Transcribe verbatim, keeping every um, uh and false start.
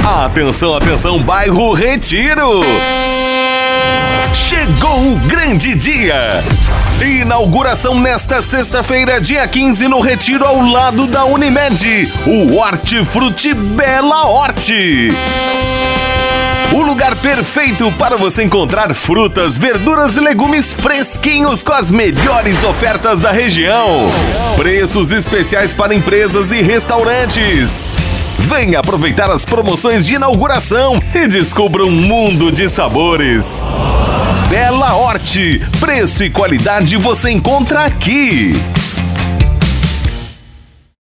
Atenção, atenção, bairro Retiro! Chegou o grande dia! Inauguração nesta sexta-feira, dia quinze, no Retiro, ao lado da Unimed, o Hortifruti Bela Horti. O lugar perfeito para você encontrar frutas, verduras e legumes fresquinhos com as melhores ofertas da região. Preços especiais para empresas e restaurantes. Venha aproveitar as promoções de inauguração e descubra um mundo de sabores. Bela Horti, preço e qualidade você encontra aqui.